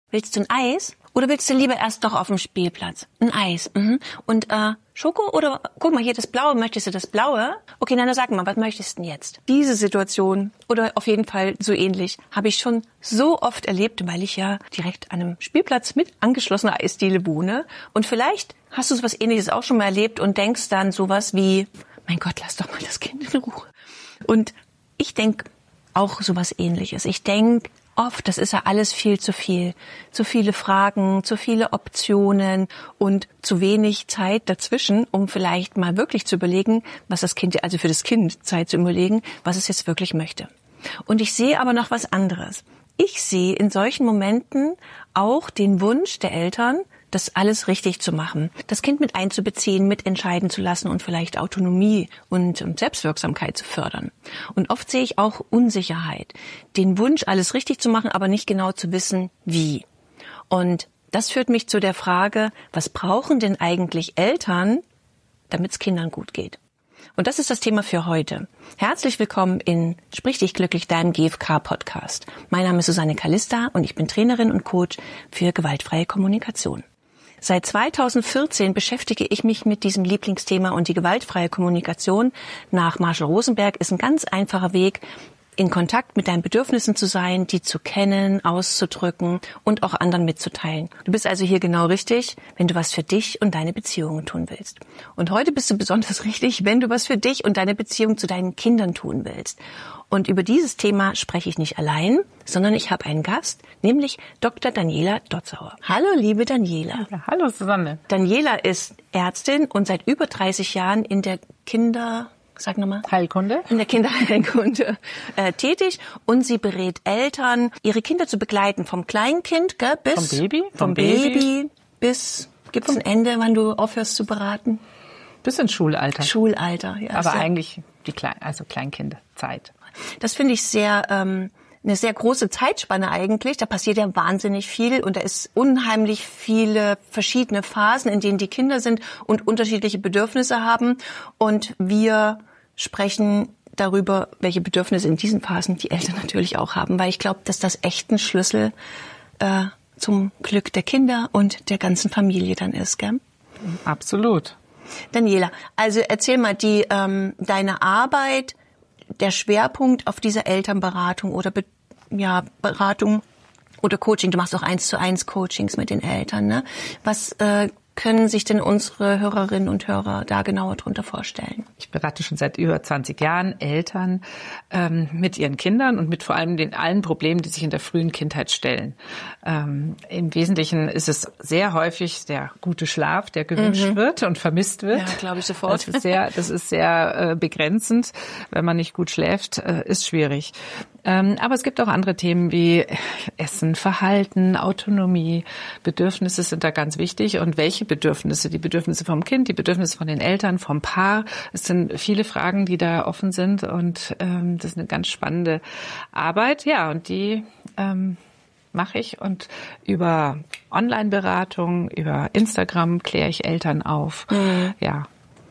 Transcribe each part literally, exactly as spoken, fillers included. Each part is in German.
Willst du ein Eis? Oder willst du lieber erst doch auf dem Spielplatz? Ein Eis. Mhm. Und äh, Schoko oder, guck mal hier, das Blaue, möchtest du das Blaue? Okay, dann sag mal, was möchtest du denn jetzt? Diese Situation, oder auf jeden Fall so ähnlich, habe ich schon so oft erlebt, weil ich ja direkt an einem Spielplatz mit angeschlossener Eisdiele wohne. Und vielleicht hast du sowas Ähnliches auch schon mal erlebt und denkst dann sowas wie, mein Gott, lass doch mal das Kind in Ruhe. Und ich denke auch sowas Ähnliches. Ich denke, oft, das ist ja alles viel zu viel. Zu viele Fragen, zu viele Optionen und zu wenig Zeit dazwischen, um vielleicht mal wirklich zu überlegen, was das Kind, also für das Kind Zeit zu überlegen, was es jetzt wirklich möchte. Und ich sehe aber noch was anderes. Ich sehe in solchen Momenten auch den Wunsch der Eltern, das alles richtig zu machen, das Kind mit einzubeziehen, mitentscheiden zu lassen und vielleicht Autonomie und Selbstwirksamkeit zu fördern. Und oft sehe ich auch Unsicherheit, den Wunsch, alles richtig zu machen, aber nicht genau zu wissen, wie. Und das führt mich zu der Frage, was brauchen denn eigentlich Eltern, damit es Kindern gut geht? Und das ist das Thema für heute. Herzlich willkommen in Sprich dich glücklich, deinem G F K-Podcast. Mein Name ist Susanne Kalista und ich bin Trainerin und Coach für gewaltfreie Kommunikation. Seit zweitausendvierzehn beschäftige ich mich mit diesem Lieblingsthema und die gewaltfreie Kommunikation nach Marshall Rosenberg ist ein ganz einfacher Weg, in Kontakt mit deinen Bedürfnissen zu sein, die zu kennen, auszudrücken und auch anderen mitzuteilen. Du bist also hier genau richtig, wenn du was für dich und deine Beziehungen tun willst. Und heute bist du besonders richtig, wenn du was für dich und deine Beziehung zu deinen Kindern tun willst. Und über dieses Thema spreche ich nicht allein, sondern ich habe einen Gast, nämlich Doktor Daniela Dotzauer. Hallo, liebe Daniela. Ja, hallo, Susanne. Daniela ist Ärztin und seit über dreißig Jahren in der Kinder... Sag nochmal. Heilkunde. In der Kinderheilkunde äh, tätig und sie berät Eltern, ihre Kinder zu begleiten, vom Kleinkind, gell, bis... Vom Baby. Vom, vom Baby, Baby bis... Gibt es ein Ende, wann du aufhörst zu beraten? Bis ins Schulalter. Schulalter, ja. Aber eigentlich die Klein, also Kleinkinderzeit. Das finde ich sehr... Ähm, eine sehr große Zeitspanne eigentlich. Da passiert ja wahnsinnig viel und da ist unheimlich viele verschiedene Phasen, in denen die Kinder sind und unterschiedliche Bedürfnisse haben. Und wir sprechen darüber, welche Bedürfnisse in diesen Phasen die Eltern natürlich auch haben, weil ich glaube, dass das echt ein Schlüssel äh, zum Glück der Kinder und der ganzen Familie dann ist, gell? Absolut. Daniela, also erzähl mal, die ähm, deine Arbeit, der Schwerpunkt auf dieser Elternberatung oder Be- ja, Beratung oder Coaching, du machst auch eins zu eins Coachings mit den Eltern, ne? Was äh, können sich denn unsere Hörerinnen und Hörer da genauer drunter vorstellen? Ich berate schon seit über zwanzig Jahren Eltern ähm, mit ihren Kindern und mit vor allem den allen Problemen, die sich in der frühen Kindheit stellen. Ähm, Im Wesentlichen ist es sehr häufig der gute Schlaf, der gewünscht mhm. wird und vermisst wird. Ja, glaube ich sofort. Das ist sehr, das ist sehr äh, begrenzend. Wenn man nicht gut schläft, äh, ist schwierig. Ähm, aber es gibt auch andere Themen wie Essen, Verhalten, Autonomie. Bedürfnisse sind da ganz wichtig. Und welche Bedürfnisse? Die Bedürfnisse vom Kind, die Bedürfnisse von den Eltern, vom Paar. Es sind viele Fragen, die da offen sind. Und ähm, das ist eine ganz spannende Arbeit. Ja, und die ähm, mache ich. Und über Online-Beratung, über Instagram kläre ich Eltern auf. Mhm. Ja,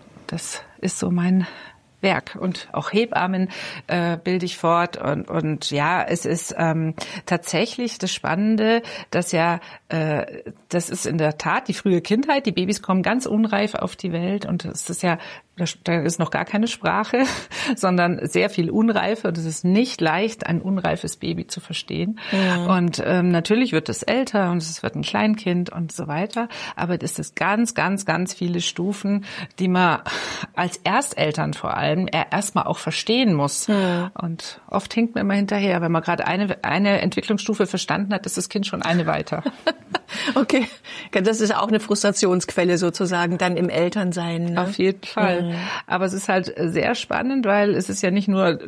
das ist so mein Werk. Und auch Hebammen äh, bilde ich fort. Und, und ja, es ist ähm, tatsächlich das Spannende, dass ja, äh, das ist in der Tat die frühe Kindheit. Die Babys kommen ganz unreif auf die Welt. Und es ist ja, da ist noch gar keine Sprache, sondern sehr viel Unreife. Und es ist nicht leicht, ein unreifes Baby zu verstehen. Ja. Und ähm, natürlich wird es älter und es wird ein Kleinkind und so weiter. Aber es ist ganz, ganz, ganz viele Stufen, die man als Ersteltern vor allem erstmal auch verstehen muss. Ja. Und oft hinkt man immer hinterher. Wenn man gerade eine, eine Entwicklungsstufe verstanden hat, ist das Kind schon eine weiter. Okay, das ist auch eine Frustrationsquelle sozusagen dann im Elternsein. Ne? Auf jeden Fall. Mhm. Aber es ist halt sehr spannend, weil es ist ja nicht nur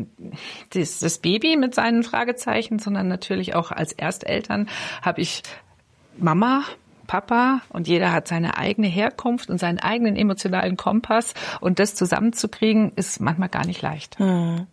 das, das Baby mit seinen Fragezeichen, sondern natürlich auch als Ersteltern habe ich Mama, Papa und jeder hat seine eigene Herkunft und seinen eigenen emotionalen Kompass und das zusammenzukriegen ist manchmal gar nicht leicht. Hm.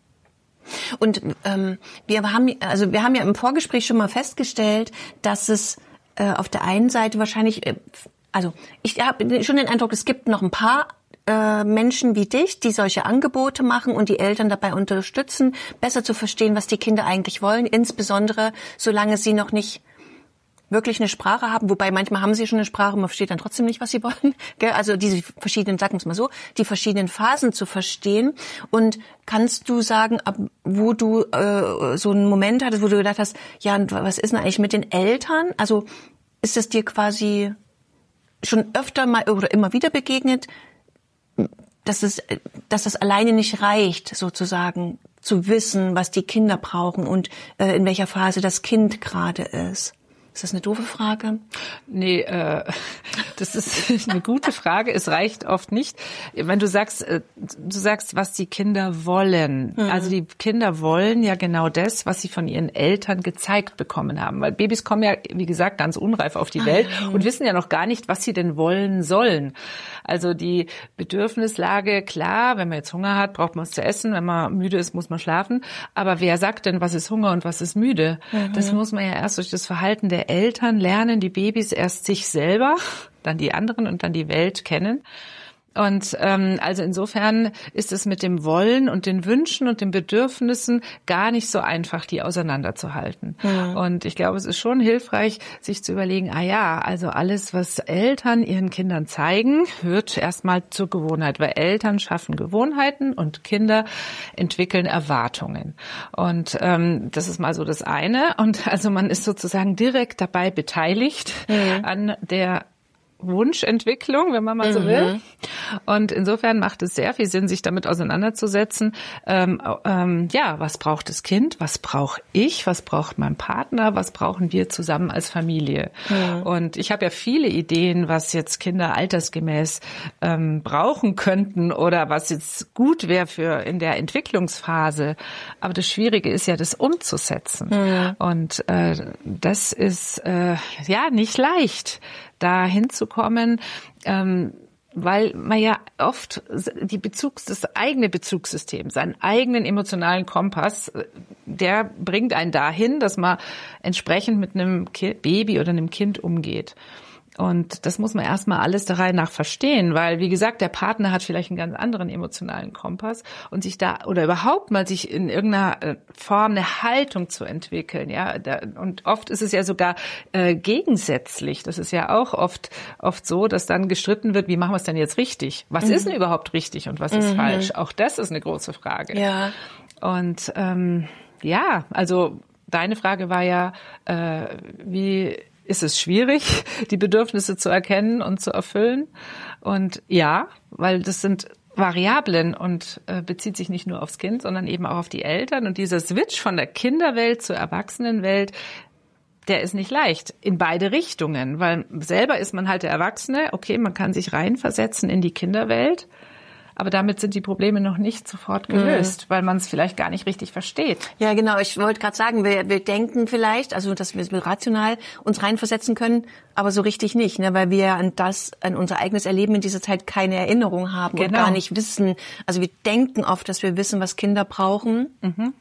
Und ähm, wir haben also wir haben ja im Vorgespräch schon mal festgestellt, dass es äh, auf der einen Seite wahrscheinlich äh, also ich habe schon den Eindruck, es gibt noch ein paar äh, Menschen wie dich, die solche Angebote machen und die Eltern dabei unterstützen, besser zu verstehen, was die Kinder eigentlich wollen, insbesondere solange sie noch nicht wirklich eine Sprache haben, wobei manchmal haben sie schon eine Sprache, man versteht dann trotzdem nicht, was sie wollen. Gell? Also diese verschiedenen, sagen wir es mal so, die verschiedenen Phasen zu verstehen. Und kannst du sagen, ab wo du äh, so einen Moment hattest, wo du gedacht hast, ja, was ist denn eigentlich mit den Eltern? Also ist es dir quasi schon öfter mal oder immer wieder begegnet, dass es, dass das alleine nicht reicht, sozusagen zu wissen, was die Kinder brauchen und äh, in welcher Phase das Kind gerade ist? Ist das eine doofe Frage? Nee, äh, das ist eine gute Frage. Es reicht oft nicht. Wenn du sagst, äh, du sagst, was die Kinder wollen. Mhm. Also die Kinder wollen ja genau das, was sie von ihren Eltern gezeigt bekommen haben. Weil Babys kommen ja, wie gesagt, ganz unreif auf die Welt mhm. und wissen ja noch gar nicht, was sie denn wollen sollen. Also die Bedürfnislage, klar, wenn man jetzt Hunger hat, braucht man was zu essen. Wenn man müde ist, muss man schlafen. Aber wer sagt denn, was ist Hunger und was ist müde? Mhm. Das muss man ja erst durch das Verhalten der Eltern lernen, die Babys erst sich selber, dann die anderen und dann die Welt kennen. Und ähm, also insofern ist es mit dem Wollen und den Wünschen und den Bedürfnissen gar nicht so einfach, die auseinanderzuhalten. Mhm. Und ich glaube, es ist schon hilfreich, sich zu überlegen, ah ja, also alles, was Eltern ihren Kindern zeigen, wird erstmal zur Gewohnheit, weil Eltern schaffen Gewohnheiten und Kinder entwickeln Erwartungen. Und ähm, das ist mal so das eine. Und also man ist sozusagen direkt dabei beteiligt mhm. an der Wunschentwicklung, wenn man mal so will. Mhm. Und insofern macht es sehr viel Sinn, sich damit auseinanderzusetzen. Ähm, ähm, ja, was braucht das Kind? Was brauche ich? Was braucht mein Partner? Was brauchen wir zusammen als Familie? Mhm. Und ich habe ja viele Ideen, was jetzt Kinder altersgemäß ähm, brauchen könnten oder was jetzt gut wäre für in der Entwicklungsphase. Aber das Schwierige ist ja, das umzusetzen. Mhm. Und äh, das ist äh, ja nicht leicht, da hinzukommen, ähm, weil man ja oft die Bezugs, das eigene Bezugssystem, seinen eigenen emotionalen Kompass, der bringt einen dahin, dass man entsprechend mit einem Baby oder einem Kind umgeht. Und das muss man erstmal alles der Reihe nach verstehen, weil, wie gesagt, der Partner hat vielleicht einen ganz anderen emotionalen Kompass und sich da, oder überhaupt mal sich in irgendeiner Form eine Haltung zu entwickeln, ja. Und oft ist es ja sogar äh, gegensätzlich. Das ist ja auch oft, oft so, dass dann gestritten wird, wie machen wir es denn jetzt richtig? Was mhm. ist denn überhaupt richtig und was ist mhm. falsch? Auch das ist eine große Frage. Ja. Und, ähm, ja, also, deine Frage war ja, äh, wie, ist es schwierig, die Bedürfnisse zu erkennen und zu erfüllen. Und ja, weil das sind Variablen und äh, bezieht sich nicht nur aufs Kind, sondern eben auch auf die Eltern. Und dieser Switch von der Kinderwelt zur Erwachsenenwelt, der ist nicht leicht in beide Richtungen, weil selber ist man halt der Erwachsene. Okay, man kann sich reinversetzen in die Kinderwelt. Aber damit sind die Probleme noch nicht sofort gelöst, mhm. weil man es vielleicht gar nicht richtig versteht. Ja, genau. Ich wollte gerade sagen, wir, wir denken vielleicht, also dass wir rational uns reinversetzen können, aber so richtig nicht, ne? Weil wir an das, an unser eigenes Erleben in dieser Zeit keine Erinnerung haben genau. und gar nicht wissen. Also wir denken oft, dass wir wissen, was Kinder brauchen. Mhm.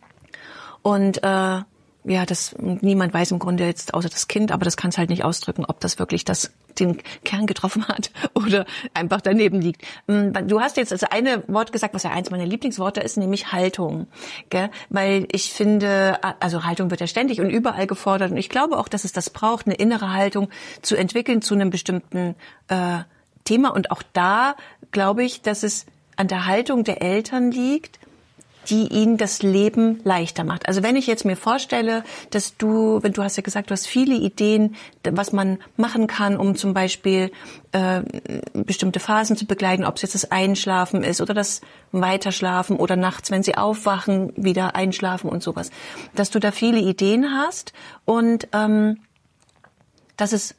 Und äh, ja, das niemand weiß im Grunde jetzt außer das Kind, aber das kann es halt nicht ausdrücken, ob das wirklich das den Kern getroffen hat oder einfach daneben liegt. Du hast jetzt also eine Wort gesagt, was ja eins meiner Lieblingsworte ist, nämlich Haltung, gell? Weil ich finde, also Haltung wird ja ständig und überall gefordert und ich glaube auch, dass es das braucht, eine innere Haltung zu entwickeln zu einem bestimmten äh, Thema und auch da glaube ich, dass es an der Haltung der Eltern liegt, die ihnen das Leben leichter macht. Also wenn ich jetzt mir vorstelle, dass du, wenn du hast ja gesagt, du hast viele Ideen, was man machen kann, um zum Beispiel äh, bestimmte Phasen zu begleiten, ob es jetzt das Einschlafen ist oder das Weiterschlafen oder nachts, wenn sie aufwachen, wieder einschlafen und sowas, dass du da viele Ideen hast und ähm, dass es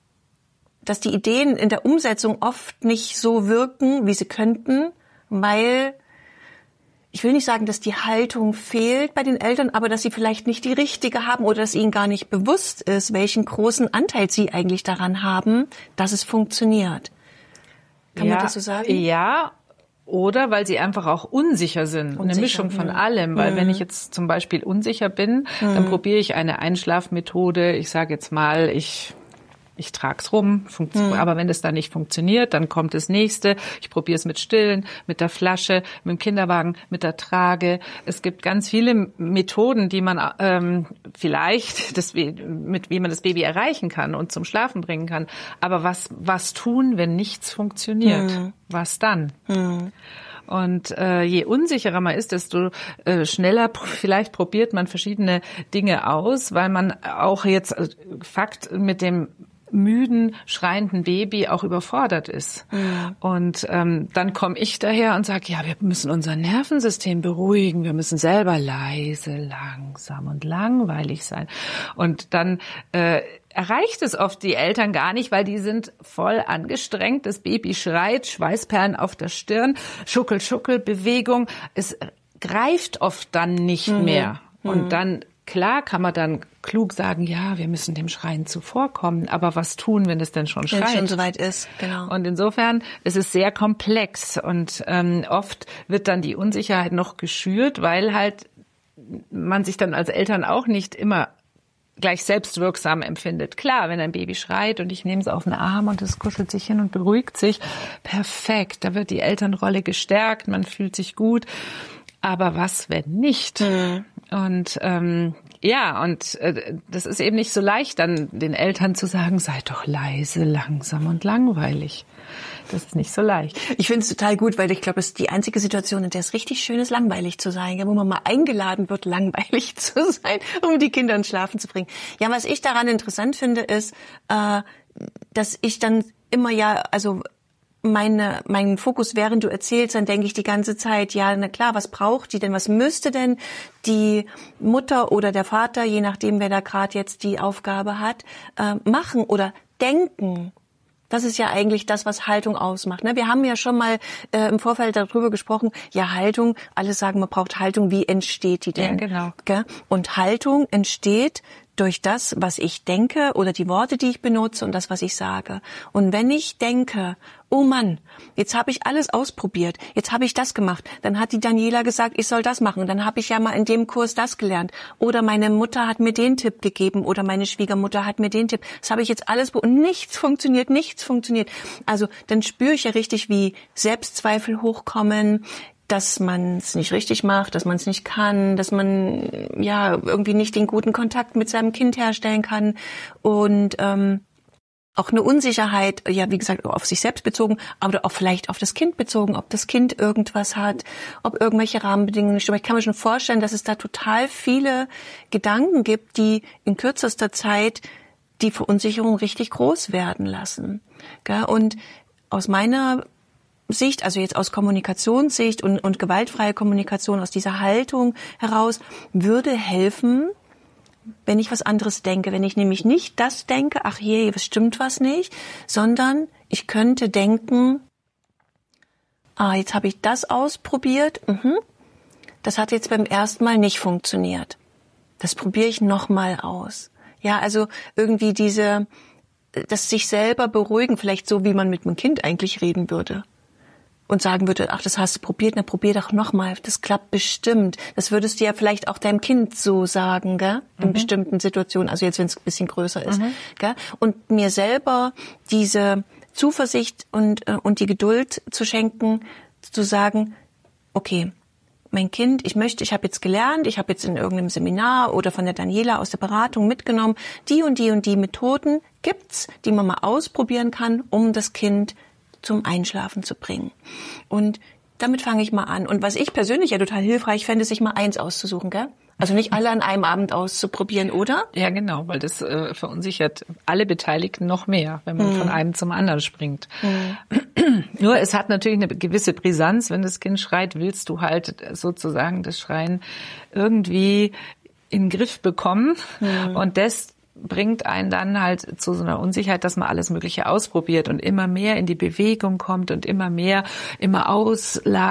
dass die Ideen in der Umsetzung oft nicht so wirken, wie sie könnten, weil ich will nicht sagen, dass die Haltung fehlt bei den Eltern, aber dass sie vielleicht nicht die richtige haben oder dass ihnen gar nicht bewusst ist, welchen großen Anteil sie eigentlich daran haben, dass es funktioniert. Kann ja, man das so sagen? Ja, oder weil sie einfach auch unsicher sind. Unsicher, eine Mischung von mh. allem. Weil mhm. wenn ich jetzt zum Beispiel unsicher bin, mhm. dann probiere ich eine Einschlafmethode. Ich sage jetzt mal, ich Ich trag's rum, funktio- Mhm. aber wenn es dann nicht funktioniert, dann kommt das nächste. Ich probiere es mit Stillen, mit der Flasche, mit dem Kinderwagen, mit der Trage. Es gibt ganz viele Methoden, die man ähm, vielleicht, das, mit wie man das Baby erreichen kann und zum Schlafen bringen kann. Aber was was tun, wenn nichts funktioniert? Mhm. Was dann? Mhm. Und äh, je unsicherer man ist, desto äh, schneller pr- vielleicht probiert man verschiedene Dinge aus, weil man auch jetzt äh, Fakt mit dem müden, schreienden Baby auch überfordert ist. Mhm. Und ähm, dann komme ich daher und sage, ja, wir müssen unser Nervensystem beruhigen, wir müssen selber leise, langsam und langweilig sein. Und dann äh, erreicht es oft die Eltern gar nicht, weil die sind voll angestrengt. Das Baby schreit, Schweißperlen auf der Stirn, Schuckel, Schuckel, Bewegung. Es greift oft dann nicht mhm. mehr. Und mhm. dann, klar kann man dann klug sagen, ja, wir müssen dem Schreien zuvorkommen. Aber was tun, wenn es denn schon schreit? Wenn es schon soweit ist, genau. Und insofern ist es sehr komplex. Und ähm, oft wird dann die Unsicherheit noch geschürt, weil halt man sich dann als Eltern auch nicht immer gleich selbstwirksam empfindet. Klar, wenn ein Baby schreit und ich nehme es auf den Arm und es kuschelt sich hin und beruhigt sich, perfekt, da wird die Elternrolle gestärkt, man fühlt sich gut. Aber was, wenn nicht? Mhm. Und ähm, ja, und äh, das ist eben nicht so leicht, dann den Eltern zu sagen, sei doch leise, langsam und langweilig. Das ist nicht so leicht. Ich finde es total gut, weil ich glaube, es ist die einzige Situation, in der es richtig schön ist, langweilig zu sein, wo man mal eingeladen wird, langweilig zu sein, um die Kinder ins Schlafen zu bringen. Ja, was ich daran interessant finde, ist, äh, dass ich dann immer ja, also meine, mein Fokus, während du erzählst, dann denke ich die ganze Zeit, ja, na klar, was braucht die denn? Was müsste denn die Mutter oder der Vater, je nachdem, wer da gerade jetzt die Aufgabe hat, äh, machen oder denken? Das ist ja eigentlich das, was Haltung ausmacht. Ne? Wir haben ja schon mal äh, im Vorfeld darüber gesprochen, ja, Haltung, alle sagen, man braucht Haltung, wie entsteht die denn? Ja, genau. Gell? Und Haltung entsteht durch das, was ich denke oder die Worte, die ich benutze und das, was ich sage. Und wenn ich denke, oh Mann, jetzt habe ich alles ausprobiert, jetzt habe ich das gemacht, dann hat die Daniela gesagt, ich soll das machen, dann habe ich ja mal in dem Kurs das gelernt oder meine Mutter hat mir den Tipp gegeben oder meine Schwiegermutter hat mir den Tipp, das habe ich jetzt alles be- und nichts funktioniert, nichts funktioniert. Also dann spüre ich ja richtig, wie Selbstzweifel hochkommen, dass man es nicht richtig macht, dass man es nicht kann, dass man ja irgendwie nicht den guten Kontakt mit seinem Kind herstellen kann und ähm, auch eine Unsicherheit, ja wie gesagt, auf sich selbst bezogen, aber auch vielleicht auf das Kind bezogen, ob das Kind irgendwas hat, ob irgendwelche Rahmenbedingungen nicht stimmen. Ich kann mir schon vorstellen, dass es da total viele Gedanken gibt, die in kürzester Zeit die Verunsicherung richtig groß werden lassen. Gell? Und aus meiner Sicht, also jetzt aus Kommunikationssicht und, und gewaltfreie Kommunikation, aus dieser Haltung heraus, würde helfen, wenn ich was anderes denke. Wenn ich nämlich nicht das denke, ach je, es stimmt was nicht, sondern ich könnte denken, ah, jetzt habe ich das ausprobiert, mhm. das hat jetzt beim ersten Mal nicht funktioniert. Das probiere ich nochmal aus. Ja, also irgendwie diese, das sich selber beruhigen, vielleicht so, wie man mit einem Kind eigentlich reden würde. Und sagen würde, ach, das hast du probiert, na probier doch nochmal, das klappt bestimmt. Das würdest du ja vielleicht auch deinem Kind so sagen, gell? In mhm. bestimmten Situationen, also jetzt, wenn es ein bisschen größer ist. Mhm. Gell? Und mir selber diese Zuversicht und, und die Geduld zu schenken, zu sagen, okay, mein Kind, ich möchte, ich habe jetzt gelernt, ich habe jetzt in irgendeinem Seminar oder von der Daniela aus der Beratung mitgenommen, die und die und die Methoden gibt's, die man mal ausprobieren kann, um das Kind zum Einschlafen zu bringen. Und damit fange ich mal an. Und was ich persönlich ja total hilfreich fände, ist, sich mal eins auszusuchen, gell? Also nicht alle an einem Abend auszuprobieren, oder? Ja, genau, weil das äh, verunsichert alle Beteiligten noch mehr, wenn man hm. von einem zum anderen springt. Hm. Nur es hat natürlich eine gewisse Brisanz, wenn das Kind schreit, willst du halt sozusagen das Schreien irgendwie in den Griff bekommen. Hm. Und das bringt einen dann halt zu so einer Unsicherheit, dass man alles Mögliche ausprobiert und immer mehr in die Bewegung kommt und immer mehr, immer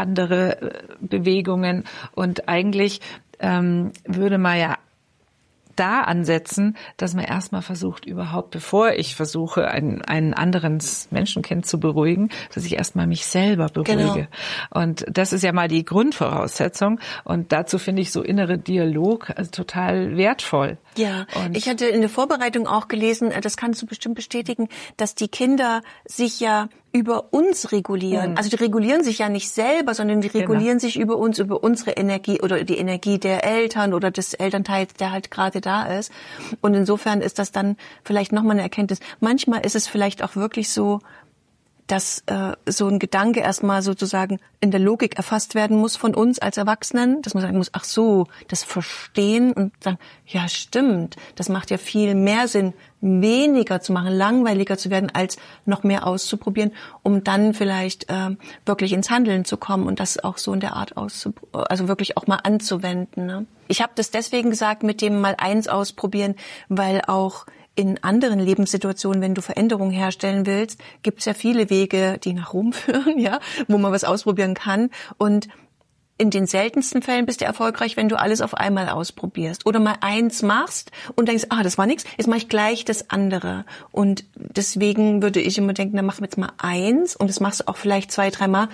ausladendere Bewegungen. Und eigentlich ähm, würde man ja da ansetzen, dass man erstmal versucht, überhaupt, bevor ich versuche, einen, einen anderen Menschenkind zu beruhigen, dass ich erstmal mich selber beruhige. Genau. Und das ist ja mal die Grundvoraussetzung. Und dazu finde ich so innere Dialog also total wertvoll. Ja, und ich hatte in der Vorbereitung auch gelesen, das kannst du bestimmt bestätigen, dass die Kinder sich ja über uns regulieren. Mhm. Also die regulieren sich ja nicht selber, sondern die regulieren genau. sich über uns, über unsere Energie oder die Energie der Eltern oder des Elternteils, der halt gerade da ist. Und insofern ist das dann vielleicht nochmal eine Erkenntnis. Manchmal ist es vielleicht auch wirklich so, dass äh, so ein Gedanke erstmal sozusagen in der Logik erfasst werden muss von uns als Erwachsenen, dass man sagen muss, ach so, das verstehen und sagen, ja stimmt, das macht ja viel mehr Sinn, weniger zu machen, langweiliger zu werden, als noch mehr auszuprobieren, um dann vielleicht äh, wirklich ins Handeln zu kommen und das auch so in der Art auszuprobieren, also wirklich auch mal anzuwenden. Ne? Ich habe das deswegen gesagt mit dem mal eins ausprobieren, weil auch in anderen Lebenssituationen, wenn du Veränderungen herstellen willst, gibt es ja viele Wege, die nach Rom führen, ja, wo man was ausprobieren kann. Und in den seltensten Fällen bist du erfolgreich, wenn du alles auf einmal ausprobierst oder mal eins machst und denkst, ah, das war nichts, jetzt mache ich gleich das andere. Und deswegen würde ich immer denken, dann mach jetzt mal eins und das machst du auch vielleicht zwei, dreimal.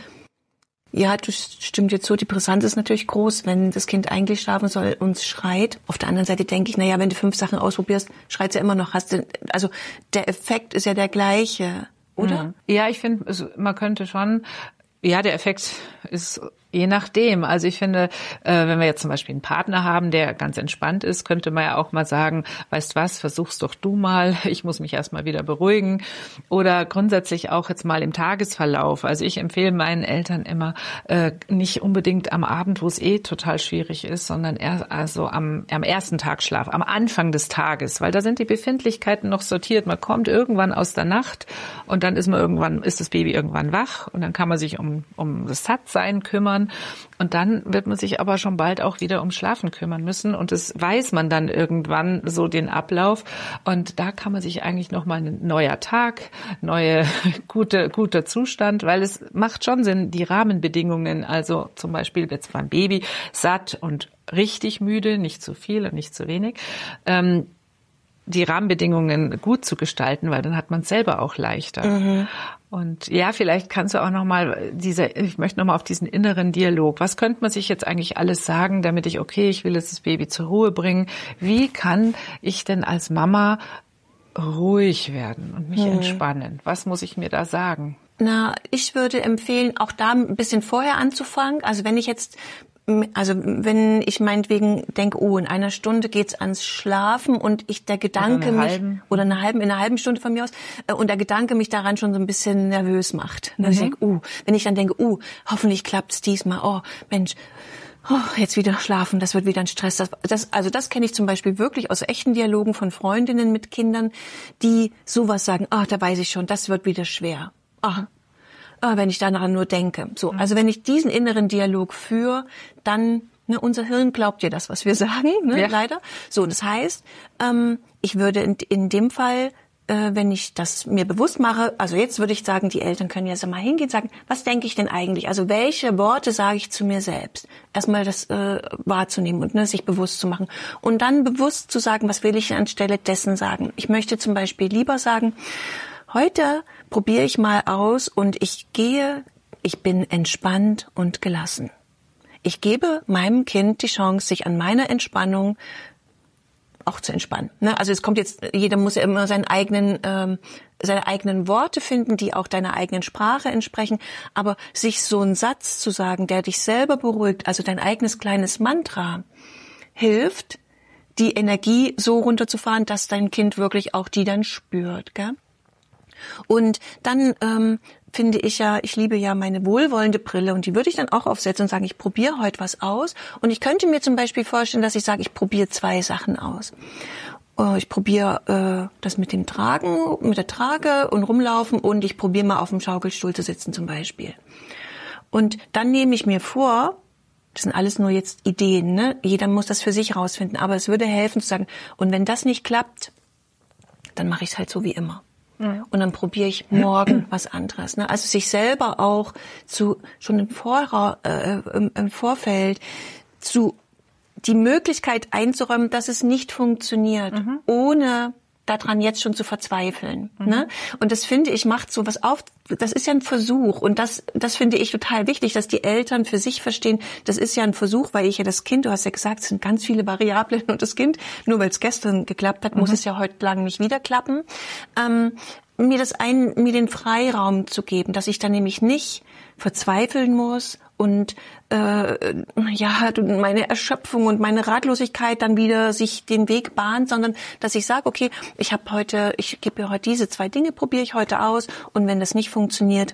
Ja, du stimmt jetzt so, die Brisanz ist natürlich groß, wenn das Kind eigentlich schlafen soll und schreit. Auf der anderen Seite denke ich, na ja, wenn du fünf Sachen ausprobierst, schreit sie ja immer noch. Hast du, also der Effekt ist ja der gleiche, oder? Ja, ich finde, also man könnte schon, ja, der Effekt ist je nachdem. Also ich finde, äh, wenn wir jetzt zum Beispiel einen Partner haben, der ganz entspannt ist, könnte man ja auch mal sagen, weißt was, versuch's doch du mal, ich muss mich erstmal wieder beruhigen. Oder grundsätzlich auch jetzt mal im Tagesverlauf. Also ich empfehle meinen Eltern immer, äh, nicht unbedingt am Abend, wo es eh total schwierig ist, sondern eher, also am, am ersten Tag Schlaf, am Anfang des Tages, weil da sind die Befindlichkeiten noch sortiert. Man kommt irgendwann aus der Nacht und dann ist man irgendwann, ist das Baby irgendwann wach und dann kann man sich um, um das Sattsein kümmern. Und dann wird man sich aber schon bald auch wieder ums Schlafen kümmern müssen. Und das weiß man dann irgendwann so den Ablauf. Und da kann man sich eigentlich nochmal ein neuer Tag, neue, gute, guter Zustand, weil es macht schon Sinn, die Rahmenbedingungen, also zum Beispiel jetzt beim Baby satt und richtig müde, nicht zu viel und nicht zu wenig, ähm, die Rahmenbedingungen gut zu gestalten, weil dann hat man es selber auch leichter. Mhm. Und ja, vielleicht kannst du auch noch mal diese, ich möchte noch mal auf diesen inneren Dialog. Was könnte man sich jetzt eigentlich alles sagen, damit ich, okay, ich will jetzt das Baby zur Ruhe bringen. Wie kann ich denn als Mama ruhig werden und mich mhm. entspannen? Was muss ich mir da sagen? Na, ich würde empfehlen, auch da ein bisschen vorher anzufangen. Also wenn ich jetzt Also wenn ich meinetwegen denke, oh, in einer Stunde geht's ans Schlafen und ich der Gedanke oder mich halben. oder eine halben in einer halben Stunde von mir aus und der Gedanke mich daran schon so ein bisschen nervös macht. Mhm. Ich denke, oh, wenn ich dann denke, oh, hoffentlich klappt's diesmal. Oh, Mensch, oh, jetzt wieder schlafen, das wird wieder ein Stress. Das, das, also das kenne ich zum Beispiel wirklich aus echten Dialogen von Freundinnen mit Kindern, die sowas sagen. Ah, oh, da weiß ich schon, das wird wieder schwer. Ah. Ah, wenn ich daran nur denke. So, also wenn ich diesen inneren Dialog führe, dann, ne, unser Hirn glaubt ja das, was wir sagen, ne, ja. leider. So, das heißt, ähm, ich würde in, in dem Fall, äh, wenn ich das mir bewusst mache, also jetzt würde ich sagen, die Eltern können jetzt mal hingehen und sagen, was denke ich denn eigentlich? Also welche Worte sage ich zu mir selbst? Erstmal das äh, wahrzunehmen und ne, sich bewusst zu machen. Und dann bewusst zu sagen, was will ich anstelle dessen sagen? Ich möchte zum Beispiel lieber sagen, heute probiere ich mal aus und ich gehe, ich bin entspannt und gelassen. Ich gebe meinem Kind die Chance, sich an meiner Entspannung auch zu entspannen. Also es kommt jetzt, jeder muss ja immer seinen eigenen, ähm, seine eigenen Worte finden, die auch deiner eigenen Sprache entsprechen. Aber sich so einen Satz zu sagen, der dich selber beruhigt, also dein eigenes kleines Mantra, hilft, die Energie so runterzufahren, dass dein Kind wirklich auch die dann spürt, gell? Und dann ähm, finde ich ja, ich liebe ja meine wohlwollende Brille und die würde ich dann auch aufsetzen und sagen, ich probiere heute was aus. Und ich könnte mir zum Beispiel vorstellen, dass ich sage, ich probiere zwei Sachen aus. Ich probiere äh, das mit dem Tragen, mit der Trage und rumlaufen und ich probiere mal auf dem Schaukelstuhl zu sitzen zum Beispiel. Und dann nehme ich mir vor, das sind alles nur jetzt Ideen, ne? Jeder muss das für sich rausfinden, aber es würde helfen zu sagen, und wenn das nicht klappt, dann mache ich es halt so wie immer. Und dann probiere ich morgen was anderes. Ne? Also sich selber auch zu schon im, Vorra- äh, im, im Vorfeld zu die Möglichkeit einzuräumen, dass es nicht funktioniert, mhm. ohne daran jetzt schon zu verzweifeln. Mhm. Ne? Und das finde ich, macht sowas auf, das ist ja ein Versuch. Und das, das finde ich total wichtig, dass die Eltern für sich verstehen, das ist ja ein Versuch, weil ich ja das Kind, du hast ja gesagt, es sind ganz viele Variablen und das Kind, nur weil es gestern geklappt hat, mhm. muss es ja heute lang nicht wieder klappen. Ähm, mir das ein, mir den Freiraum zu geben, dass ich dann nämlich nicht verzweifeln muss und äh, ja meine Erschöpfung und meine Ratlosigkeit dann wieder sich den Weg bahnt, sondern dass ich sage, okay, ich habe heute, ich gebe mir heute diese zwei Dinge, probiere ich heute aus und wenn das nicht funktioniert,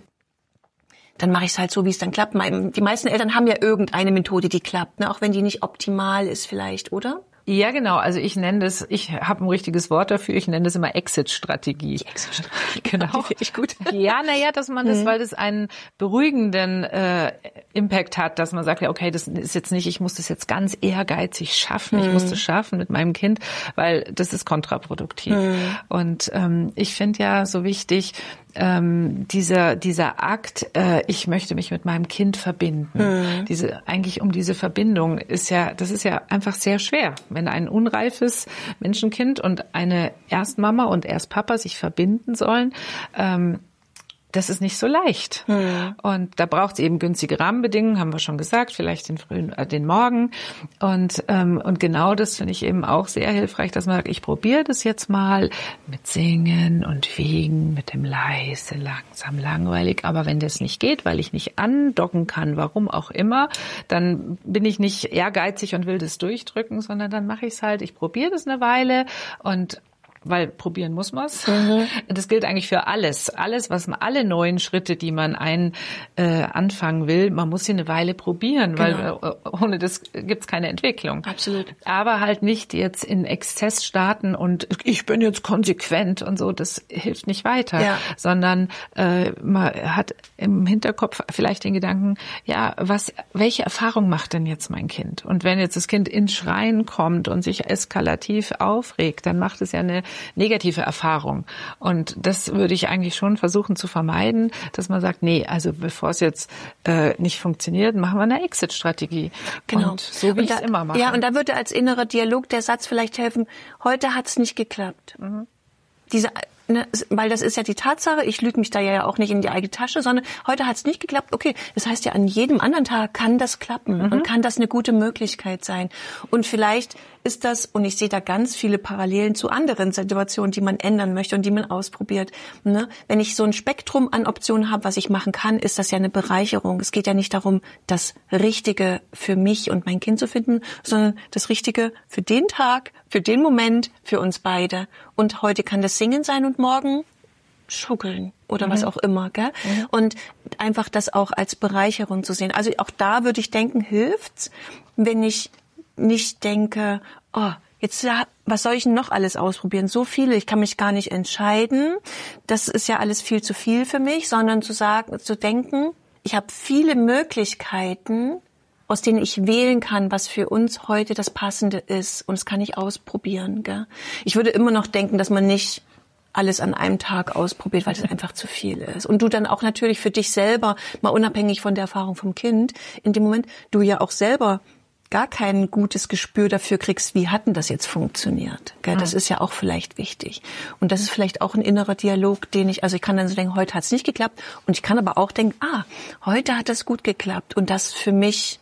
dann mache ich es halt so, wie es dann klappt. Die meisten Eltern haben ja irgendeine Methode, die klappt, ne? Auch wenn die nicht optimal ist vielleicht, oder? Ja, genau. Also ich nenne das, ich habe ein richtiges Wort dafür, ich nenne das immer Exit-Strategie. Die Exit-Strategie, genau. Die finde ich gut. Ja, naja, dass man das, mhm. weil das einen beruhigenden äh, Impact hat, dass man sagt, ja, okay, das ist jetzt nicht, ich muss das jetzt ganz ehrgeizig schaffen, mhm. ich muss das schaffen mit meinem Kind, weil das ist kontraproduktiv. Mhm. Und ähm, ich finde ja so wichtig, ähm, dieser dieser Akt, äh, ich möchte mich mit meinem Kind verbinden. Mhm. Diese eigentlich um diese Verbindung ist ja, das ist ja einfach sehr schwer, wenn ein unreifes Menschenkind und eine Erstmama und Erstpapa sich verbinden sollen. Ähm, Das ist nicht so leicht. Hm. Und da braucht es eben günstige Rahmenbedingungen, haben wir schon gesagt, vielleicht den frühen, äh, den Morgen. Und ähm, und genau das finde ich eben auch sehr hilfreich, dass man sagt, ich probiere das jetzt mal mit Singen und Wiegen, mit dem leise, langsam, langweilig. Aber wenn das nicht geht, weil ich nicht andocken kann, warum auch immer, dann bin ich nicht ehrgeizig und will das durchdrücken, sondern dann mache ich es halt, ich probiere das eine Weile und weil probieren muss man's. Mhm. Das gilt eigentlich für alles. Alles, was man, alle neuen Schritte, die man ein äh, anfangen will, man muss sie eine Weile probieren, genau. weil äh, ohne das gibt's keine Entwicklung. Absolut. Aber halt nicht jetzt in Exzess starten und ich bin jetzt konsequent und so, das hilft nicht weiter. Ja. Sondern äh, man hat im Hinterkopf vielleicht den Gedanken, ja, was, welche Erfahrung macht denn jetzt mein Kind? Und wenn jetzt das Kind ins Schreien kommt und sich eskalativ aufregt, dann macht es ja eine negative Erfahrung. Und das würde ich eigentlich schon versuchen zu vermeiden, dass man sagt, nee, also bevor es jetzt äh, nicht funktioniert, machen wir eine Exit-Strategie. Genau. Und so wie ich es immer mache. Ja, und da würde als innerer Dialog der Satz vielleicht helfen, heute hat es nicht geklappt. Mhm. Diese Ne, weil das ist ja die Tatsache, ich lüge mich da ja auch nicht in die eigene Tasche, sondern heute hat es nicht geklappt. Okay, das heißt ja, an jedem anderen Tag kann das klappen mhm. und kann das eine gute Möglichkeit sein. Und vielleicht ist das, und ich sehe da ganz viele Parallelen zu anderen Situationen, die man ändern möchte und die man ausprobiert. Ne? Wenn ich so ein Spektrum an Optionen habe, was ich machen kann, ist das ja eine Bereicherung. Es geht ja nicht darum, das Richtige für mich und mein Kind zu finden, sondern das Richtige für den Tag, für den Moment, für uns beide. Und heute kann das Singen sein und morgen schuggeln oder mhm. was auch immer, gell? Mhm. Und einfach das auch als Bereicherung zu sehen. Also auch da würde ich denken, hilft's, wenn ich nicht denke, oh, jetzt, was soll ich denn noch alles ausprobieren? So viele, ich kann mich gar nicht entscheiden. Das ist ja alles viel zu viel für mich, sondern zu sagen, zu denken, ich habe viele Möglichkeiten, aus denen ich wählen kann, was für uns heute das Passende ist. Und das kann ich ausprobieren, gell? Ich würde immer noch denken, dass man nicht alles an einem Tag ausprobiert, weil das einfach zu viel ist. Und du dann auch natürlich für dich selber, mal unabhängig von der Erfahrung vom Kind, in dem Moment du ja auch selber gar kein gutes Gespür dafür kriegst, wie hat denn das jetzt funktioniert. Gell? Das ist ja auch vielleicht wichtig. Und das ist vielleicht auch ein innerer Dialog, den ich, also ich kann dann so denken, heute hat es nicht geklappt. Und ich kann aber auch denken, ah, heute hat es gut geklappt. Und das für mich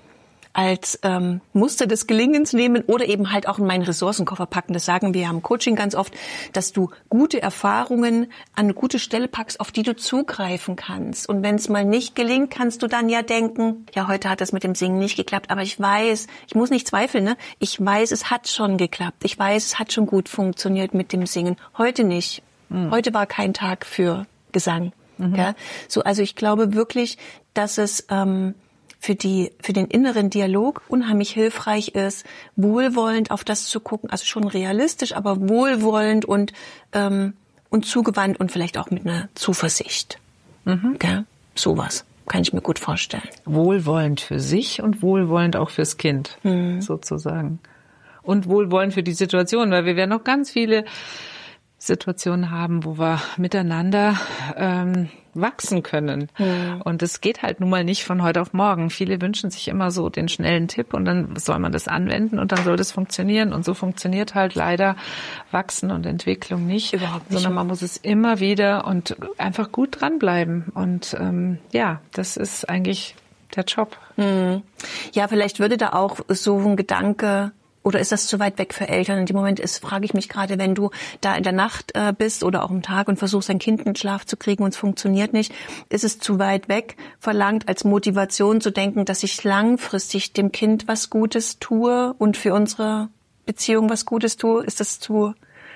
als ähm, Muster des Gelingens nehmen oder eben halt auch in meinen Ressourcenkoffer packen. Das sagen wir ja im Coaching ganz oft, dass du gute Erfahrungen an eine gute Stelle packst, auf die du zugreifen kannst. Und wenn es mal nicht gelingt, kannst du dann ja denken, ja, heute hat das mit dem Singen nicht geklappt, aber ich weiß, ich muss nicht zweifeln, ne? Ich weiß, es hat schon geklappt. Ich weiß, es hat schon gut funktioniert mit dem Singen. Heute nicht. Mhm. Heute war kein Tag für Gesang. Mhm. Ja? So, also ich glaube wirklich, dass es ähm, für die, für den inneren Dialog unheimlich hilfreich ist, wohlwollend auf das zu gucken, also schon realistisch, aber wohlwollend und, ähm, und zugewandt und vielleicht auch mit einer Zuversicht. Mhm. Gell? Sowas kann ich mir gut vorstellen. Wohlwollend für sich und wohlwollend auch fürs Kind, mhm. sozusagen. Und wohlwollend für die Situation, weil wir werden noch ganz viele Situationen haben, wo wir miteinander ähm, wachsen können. Mhm. Und es geht halt nun mal nicht von heute auf morgen. Viele wünschen sich immer so den schnellen Tipp und dann soll man das anwenden und dann soll das funktionieren. Und so funktioniert halt leider Wachsen und Entwicklung nicht. Überhaupt nicht. Sondern man muss es immer wieder und einfach gut dranbleiben. Und ähm, ja, das ist eigentlich der Job. Mhm. Ja, vielleicht würde da auch so ein Gedanke... Oder ist das zu weit weg für Eltern? In dem Moment ist, frage ich mich gerade, wenn du da in der Nacht äh, bist oder auch am Tag und versuchst, dein Kind in den Schlaf zu kriegen und es funktioniert nicht, ist es zu weit weg verlangt, als Motivation zu denken, dass ich langfristig dem Kind was Gutes tue und für unsere Beziehung was Gutes tue? Ist das zu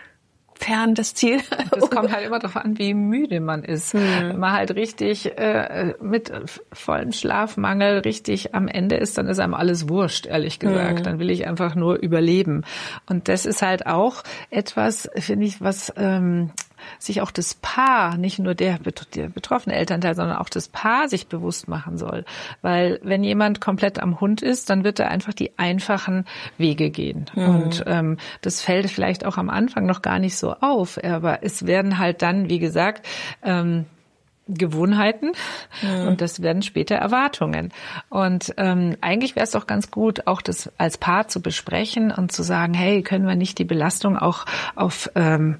fern, das Ziel? Das kommt halt immer darauf an, wie müde man ist. Hm. Wenn man halt richtig äh, mit vollem Schlafmangel richtig am Ende ist, dann ist einem alles wurscht, ehrlich gesagt. Hm. Dann will ich einfach nur überleben. Und das ist halt auch etwas, finde ich, was... Ähm, sich auch das Paar, nicht nur der, der betroffene Elternteil, sondern auch das Paar sich bewusst machen soll. Weil wenn jemand komplett am Hund ist, dann wird er einfach die einfachen Wege gehen. Mhm. Und ähm, das fällt vielleicht auch am Anfang noch gar nicht so auf. Aber es werden halt dann, wie gesagt, ähm, Gewohnheiten mhm. und das werden später Erwartungen. Und ähm, eigentlich wäre es doch ganz gut, auch das als Paar zu besprechen und zu sagen, hey, können wir nicht die Belastung auch auf ähm,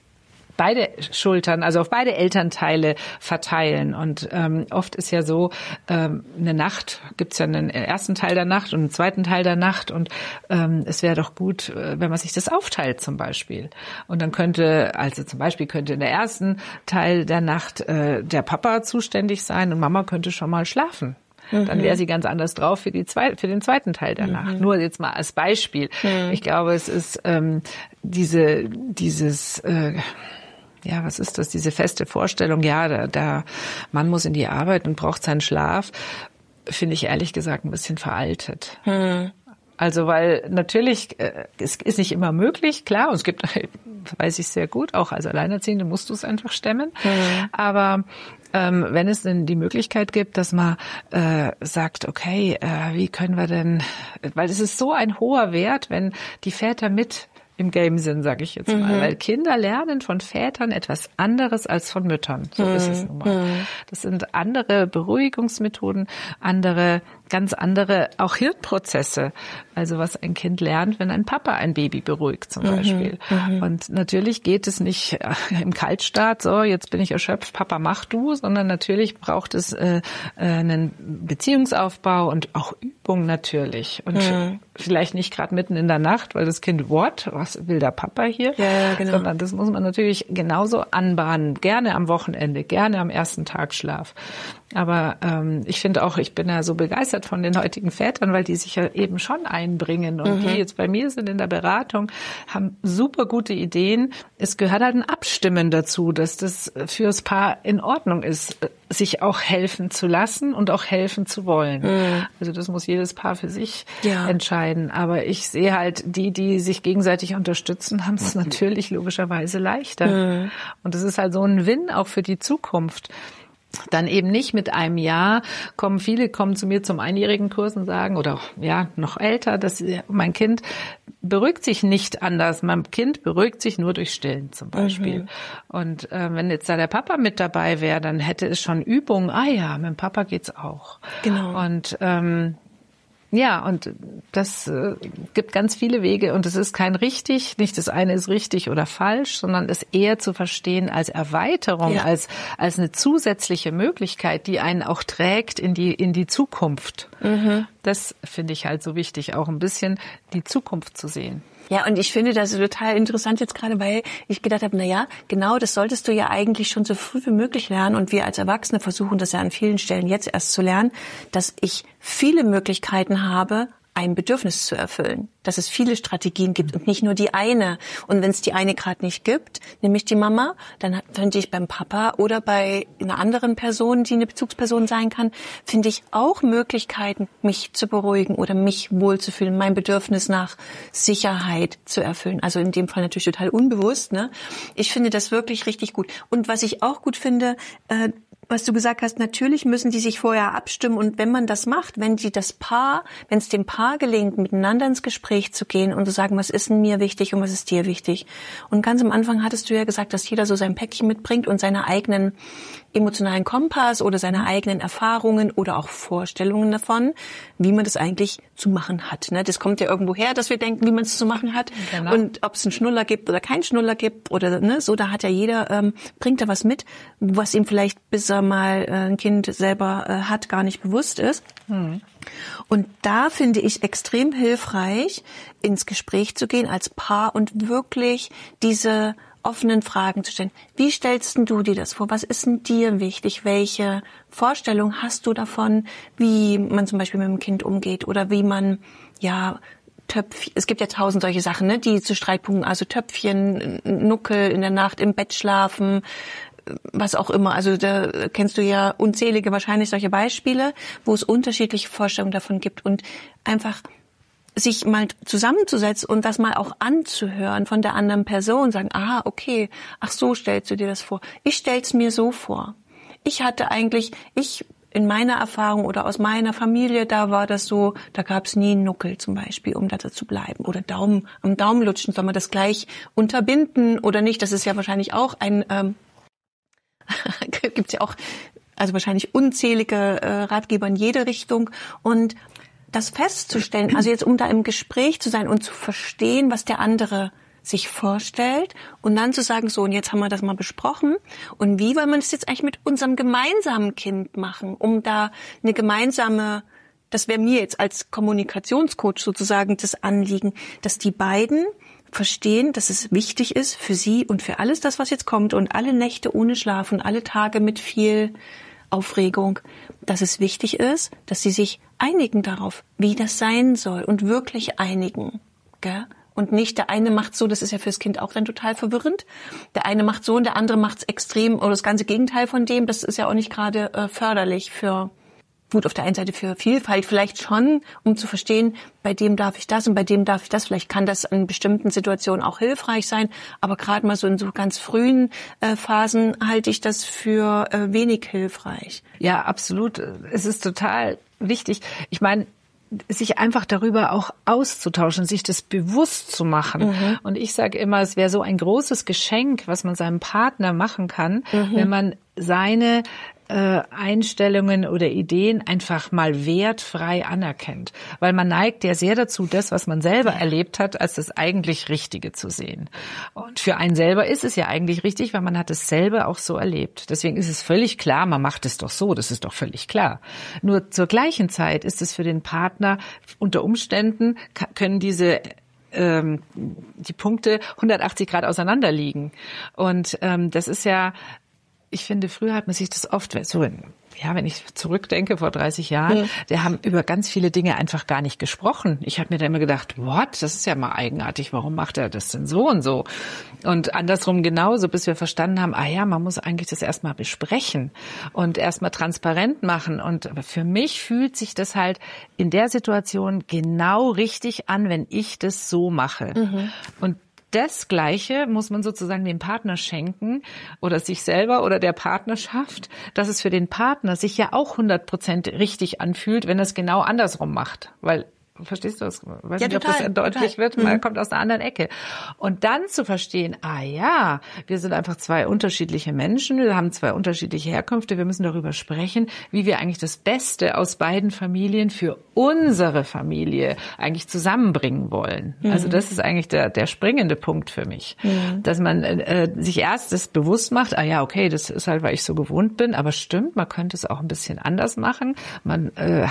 beide Schultern, also auf beide Elternteile verteilen. Und ähm, oft ist ja so, ähm, eine Nacht, gibt's ja einen ersten Teil der Nacht und einen zweiten Teil der Nacht. Und ähm, es wäre doch gut, wenn man sich das aufteilt zum Beispiel. Und dann könnte, also zum Beispiel könnte in der ersten Teil der Nacht äh, der Papa zuständig sein und Mama könnte schon mal schlafen. Dann wäre sie ganz anders drauf für die zwei, für den zweiten Teil der mhm. Nacht. Nur jetzt mal als Beispiel. Mhm. Ich glaube, es ist ähm, diese, dieses, äh, ja, was ist das? Diese feste Vorstellung, ja, der, der Mann muss in die Arbeit und braucht seinen Schlaf, finde ich ehrlich gesagt ein bisschen veraltet. Mhm. Also, weil natürlich, äh, es ist nicht immer möglich, klar, und es gibt, weiß ich sehr gut, auch als Alleinerziehende musst du es einfach stemmen. Mhm. Aber ähm, wenn es denn die Möglichkeit gibt, dass man äh, sagt, okay, äh, wie können wir denn, weil es ist so ein hoher Wert, wenn die Väter mit im Game sind, sage ich jetzt mal. Mhm. Weil Kinder lernen von Vätern etwas anderes als von Müttern. So mhm. ist es nun mal. Mhm. Das sind andere Beruhigungsmethoden, andere, ganz andere, auch Hirnprozesse. Also was ein Kind lernt, wenn ein Papa ein Baby beruhigt zum Beispiel. Mhm. Und natürlich geht es nicht im Kaltstart, so jetzt bin ich erschöpft, Papa mach du, sondern natürlich braucht es äh, einen Beziehungsaufbau und auch Übung natürlich. Und mhm. vielleicht nicht gerade mitten in der Nacht, weil das Kind, what, was will der Papa hier? Ja, ja, genau. Sondern das muss man natürlich genauso anbahnen. Gerne am Wochenende, gerne am ersten Tag Schlaf. Aber ähm, ich finde auch, ich bin ja so begeistert von den heutigen Vätern, weil die sich ja eben schon einbringen. Und mhm. die jetzt bei mir sind in der Beratung, haben super gute Ideen. Es gehört halt ein Abstimmen dazu, dass das fürs Paar in Ordnung ist, sich auch helfen zu lassen und auch helfen zu wollen. Mhm. Also das muss jedes Paar für sich ja. entscheiden. Aber ich sehe halt, die, die sich gegenseitig unterstützen, haben es natürlich logischerweise leichter. Mhm. Und das ist halt so ein Win auch für die Zukunft. Dann eben nicht mit einem Jahr kommen, viele kommen zu mir zum einjährigen Kurs und sagen, oder ja, noch älter, dass mein Kind beruhigt sich nicht anders. Mein Kind beruhigt sich nur durch Stillen zum Beispiel. Mhm. Und äh, wenn jetzt da der Papa mit dabei wäre, dann hätte es schon Übungen. Ah ja, mit dem Papa geht's auch. Genau. Und ähm, ja, und das äh, gibt ganz viele Wege und es ist kein richtig, nicht das eine ist richtig oder falsch, sondern es eher zu verstehen als Erweiterung, ja. als als eine zusätzliche Möglichkeit, die einen auch trägt in die in die Zukunft. Mhm. Das finde ich halt so wichtig, auch ein bisschen die Zukunft zu sehen. Ja, und ich finde das total interessant jetzt gerade, weil ich gedacht habe, na ja, genau, das solltest du ja eigentlich schon so früh wie möglich lernen. Und wir als Erwachsene versuchen das ja an vielen Stellen jetzt erst zu lernen, dass ich viele Möglichkeiten habe, ein Bedürfnis zu erfüllen, dass es viele Strategien gibt und nicht nur die eine. Und wenn es die eine gerade nicht gibt, nämlich die Mama, dann finde ich beim Papa oder bei einer anderen Person, die eine Bezugsperson sein kann, finde ich auch Möglichkeiten, mich zu beruhigen oder mich wohlzufühlen, mein Bedürfnis nach Sicherheit zu erfüllen. Also in dem Fall natürlich total unbewusst, ne? Ich finde das wirklich richtig gut. Und was ich auch gut finde, äh, was du gesagt hast, natürlich müssen die sich vorher abstimmen und wenn man das macht, wenn die das Paar, wenn es dem Paar gelingt, miteinander ins Gespräch zu gehen und zu sagen, was ist denn mir wichtig und was ist dir wichtig. Und ganz am Anfang hattest du ja gesagt, dass jeder so sein Päckchen mitbringt und seine eigenen emotionalen Kompass oder seine eigenen Erfahrungen oder auch Vorstellungen davon, wie man das eigentlich zu machen hat. Ne? Das kommt ja irgendwo her, dass wir denken, wie man es zu machen hat. Genau. Und ob es einen Schnuller gibt oder keinen Schnuller gibt oder ne, so, da hat ja jeder, ähm, bringt da was mit, was ihm vielleicht, bis er mal äh, ein Kind selber äh, hat, gar nicht bewusst ist. Hm. Und da finde ich extrem hilfreich, ins Gespräch zu gehen als Paar und wirklich diese offenen Fragen zu stellen. Wie stellst denn du dir das vor? Was ist denn dir wichtig? Welche Vorstellung hast du davon, wie man zum Beispiel mit dem Kind umgeht oder wie man, ja, Töpfchen, es gibt ja tausend solche Sachen, ne, die zu Streitpunkten, also Töpfchen, Nuckel in der Nacht im Bett schlafen, was auch immer. Also da kennst du ja unzählige wahrscheinlich solche Beispiele, wo es unterschiedliche Vorstellungen davon gibt und einfach sich mal zusammenzusetzen und das mal auch anzuhören von der anderen Person, sagen, ah, okay, ach so stellst du dir das vor. Ich stell's mir so vor. Ich hatte eigentlich, ich in meiner Erfahrung oder aus meiner Familie, da war das so, da gab's nie einen Nuckel zum Beispiel, um da zu bleiben. Oder Daumen, am Daumen lutschen, soll man das gleich unterbinden oder nicht? Das ist ja wahrscheinlich auch ein, ähm, gibt's ja auch, also wahrscheinlich unzählige äh, Ratgeber in jede Richtung und das festzustellen, also jetzt um da im Gespräch zu sein und zu verstehen, was der andere sich vorstellt und dann zu sagen, so und jetzt haben wir das mal besprochen und wie wollen wir das jetzt eigentlich mit unserem gemeinsamen Kind machen, um da eine gemeinsame, das wäre mir jetzt als Kommunikationscoach sozusagen das Anliegen, dass die beiden verstehen, dass es wichtig ist für sie und für alles das, was jetzt kommt und alle Nächte ohne Schlaf und alle Tage mit viel Aufregung, dass es wichtig ist, dass sie sich einigen darauf, wie das sein soll und wirklich einigen, gell? Und nicht der eine macht so, das ist ja fürs Kind auch dann total verwirrend. Der eine macht so und der andere macht es extrem oder das ganze Gegenteil von dem. Das ist ja auch nicht gerade äh, förderlich für, gut, auf der einen Seite für Vielfalt vielleicht schon, um zu verstehen, bei dem darf ich das und bei dem darf ich das. Vielleicht kann das in bestimmten Situationen auch hilfreich sein, aber gerade mal so in so ganz frühen äh, Phasen halte ich das für äh, wenig hilfreich. Ja, absolut. Es ist total wichtig. Ich meine, sich einfach darüber auch auszutauschen, sich das bewusst zu machen. Mhm. Und ich sage immer, es wäre so ein großes Geschenk, was man seinem Partner machen kann, mhm. wenn man seine äh, Einstellungen oder Ideen einfach mal wertfrei anerkennt. Weil man neigt ja sehr dazu, das, was man selber erlebt hat, als das eigentlich Richtige zu sehen. Und für einen selber ist es ja eigentlich richtig, weil man hat es selber auch so erlebt. Deswegen ist es völlig klar, man macht es doch so, das ist doch völlig klar. Nur zur gleichen Zeit ist es für den Partner unter Umständen, können diese ähm, die Punkte hundertachtzig Grad auseinander liegen. Und ähm, das ist ja, ich finde, früher hat man sich das oft so, ja, wenn ich zurückdenke, vor dreißig Jahren, ja. Wir haben über ganz viele Dinge einfach gar nicht gesprochen. Ich habe mir da immer gedacht, what, das ist ja mal eigenartig, warum macht er das denn so und so? Und andersrum genauso, bis wir verstanden haben, ah ja, man muss eigentlich das erstmal besprechen und erstmal transparent machen. Und für mich fühlt sich das halt in der Situation genau richtig an, wenn ich das so mache. Mhm. Und das Gleiche muss man sozusagen dem Partner schenken oder sich selber oder der Partnerschaft, dass es für den Partner sich ja auch hundert Prozent richtig anfühlt, wenn er es genau andersrum macht. Weil, verstehst du das? Ich weiß ja, nicht, total, ob das deutlich total. wird, man mhm. kommt aus einer anderen Ecke. Und dann zu verstehen, ah ja, wir sind einfach zwei unterschiedliche Menschen, wir haben zwei unterschiedliche Herkünfte, wir müssen darüber sprechen, wie wir eigentlich das Beste aus beiden Familien für unsere Familie eigentlich zusammenbringen wollen. Mhm. Also das ist eigentlich der, der springende Punkt für mich. Mhm. Dass man äh, sich erst das bewusst macht, ah ja, okay, das ist halt, weil ich so gewohnt bin, aber stimmt, man könnte es auch ein bisschen anders machen. Man äh,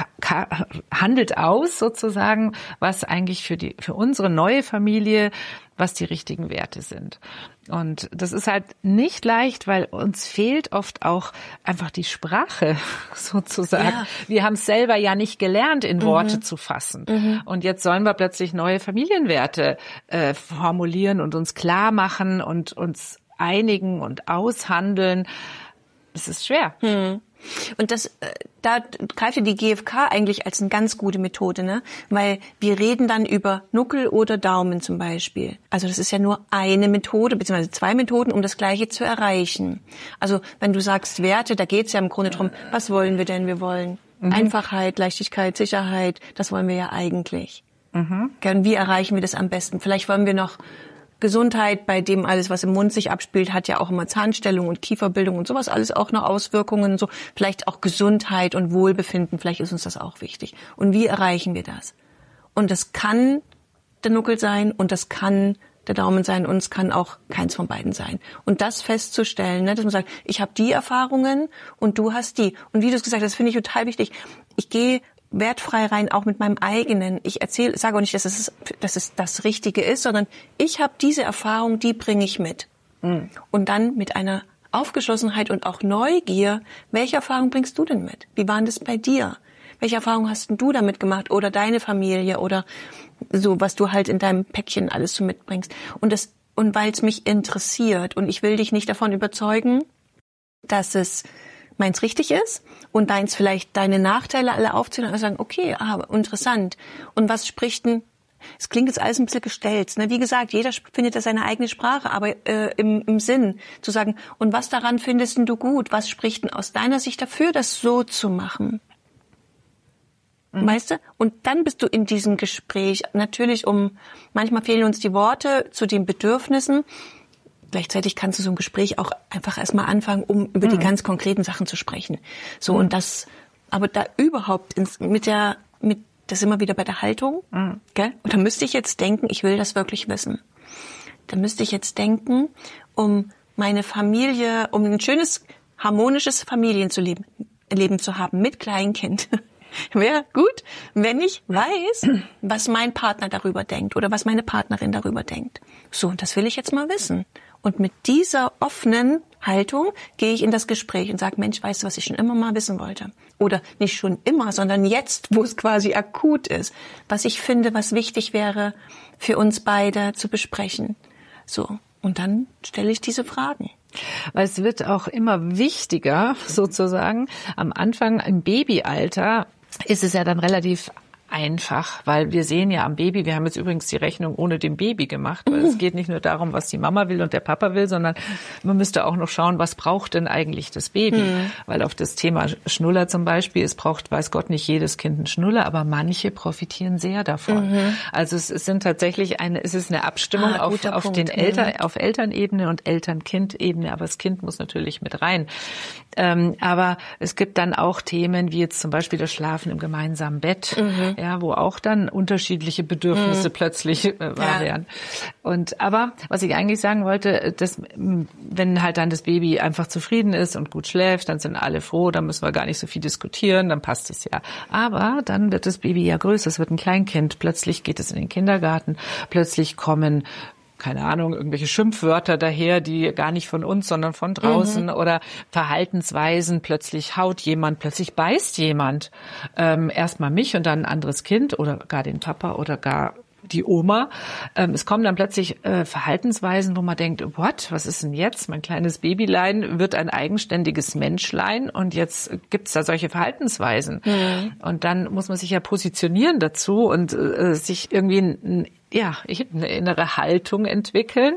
handelt aus sozusagen, sagen, was eigentlich für die, für unsere neue Familie, was die richtigen Werte sind. Und das ist halt nicht leicht, weil uns fehlt oft auch einfach die Sprache sozusagen. Ja. Wir haben es selber ja nicht gelernt, in Worte mhm. zu fassen. Mhm. Und jetzt sollen wir plötzlich neue Familienwerte äh, formulieren und uns klar machen und uns einigen und aushandeln. es ist schwer. Hm. Und das, da greift ja die G F K eigentlich als eine ganz gute Methode, ne? Weil wir reden dann über Nuckel oder Daumen zum Beispiel. Also das ist ja nur eine Methode, beziehungsweise zwei Methoden, um das Gleiche zu erreichen. Also wenn du sagst Werte, da geht's ja im Grunde drum, was wollen wir denn? Wir wollen mhm. Einfachheit, Leichtigkeit, Sicherheit, das wollen wir ja eigentlich. Mhm. Und wie erreichen wir das am besten? Vielleicht wollen wir noch Gesundheit, bei dem alles, was im Mund sich abspielt, hat ja auch immer Zahnstellung und Kieferbildung und sowas, alles auch noch Auswirkungen, so vielleicht auch Gesundheit und Wohlbefinden, vielleicht ist uns das auch wichtig. Und wie erreichen wir das? Und das kann der Nuckel sein und das kann der Daumen sein und es kann auch keins von beiden sein. Und das festzustellen, ne, dass man sagt, ich habe die Erfahrungen und du hast die. Und wie du es gesagt hast, finde ich total wichtig. Ich gehe wertfrei rein, auch mit meinem eigenen. Ich erzähle, sage auch nicht, dass es, dass es das Richtige ist, sondern ich habe diese Erfahrung, die bringe ich mit. Mhm. Und dann mit einer Aufgeschlossenheit und auch Neugier, welche Erfahrung bringst du denn mit? Wie war denn das bei dir? Welche Erfahrung hast denn du damit gemacht oder deine Familie oder so, was du halt in deinem Päckchen alles so mitbringst? Und das, und weil es mich interessiert und ich will dich nicht davon überzeugen, dass es meins richtig ist und deins vielleicht deine Nachteile alle aufzählen und sagen, okay, ah, interessant. Und was spricht denn, es klingt jetzt alles ein bisschen gestellt, ne? Wie gesagt, jeder findet ja seine eigene Sprache, aber äh, im, im Sinn zu sagen, und was daran findest denn du gut? Was spricht denn aus deiner Sicht dafür, das so zu machen? Mhm. Weißt du? Und dann bist du in diesem Gespräch, natürlich um, manchmal fehlen uns die Worte zu den Bedürfnissen. Gleichzeitig kannst du so ein Gespräch auch einfach erstmal anfangen, um über mhm. die ganz konkreten Sachen zu sprechen. So, mhm. und das, aber da überhaupt ins, mit der, mit, das immer wieder bei der Haltung, mhm. gell? Und da müsste ich jetzt denken, ich will das wirklich wissen. Da müsste ich jetzt denken, um meine Familie, um ein schönes, harmonisches Familienleben Leben zu haben mit Kleinkind. Wäre gut, wenn ich weiß, was mein Partner darüber denkt oder was meine Partnerin darüber denkt. So, und das will ich jetzt mal wissen. Und mit dieser offenen Haltung gehe ich in das Gespräch und sage, Mensch, weißt du, was ich schon immer mal wissen wollte? Oder nicht schon immer, sondern jetzt, wo es quasi akut ist. Was ich finde, was wichtig wäre, für uns beide zu besprechen. So, und dann stelle ich diese Fragen. Weil es wird auch immer wichtiger, sozusagen. Am Anfang, im Babyalter, ist es ja dann relativ einfach, weil wir sehen ja am Baby, wir haben jetzt übrigens die Rechnung ohne dem Baby gemacht, weil es geht nicht nur darum, was die Mama will und der Papa will, sondern man müsste auch noch schauen, was braucht denn eigentlich das Baby? Mhm. Weil auf das Thema Schnuller zum Beispiel, es braucht, weiß Gott, nicht jedes Kind einen Schnuller, aber manche profitieren sehr davon. Mhm. Also es, es sind tatsächlich eine, es ist eine Abstimmung ah, auf, auf den Eltern, auf Elternebene und Eltern-Kind-Ebene, aber das Kind muss natürlich mit rein. Ähm, aber es gibt dann auch Themen wie jetzt zum Beispiel das Schlafen im gemeinsamen Bett, mhm. ja, wo auch dann unterschiedliche Bedürfnisse mhm. plötzlich äh, wahr werden. Ja. Und aber was ich eigentlich sagen wollte, dass wenn halt dann das Baby einfach zufrieden ist und gut schläft, dann sind alle froh, dann müssen wir gar nicht so viel diskutieren, dann passt es ja. Aber dann wird das Baby ja größer, es wird ein Kleinkind, plötzlich geht es in den Kindergarten, plötzlich kommen keine Ahnung, irgendwelche Schimpfwörter daher, die gar nicht von uns, sondern von draußen mhm. oder Verhaltensweisen. Plötzlich haut jemand, plötzlich beißt jemand ähm, erstmal mich und dann ein anderes Kind oder gar den Papa oder gar die Oma. Ähm, es kommen dann plötzlich äh, Verhaltensweisen, wo man denkt, what, was ist denn jetzt? Mein kleines Babylein wird ein eigenständiges Menschlein und jetzt gibt's da solche Verhaltensweisen. Mhm. Und dann muss man sich ja positionieren dazu und äh, sich irgendwie ein ja, eine innere Haltung entwickeln.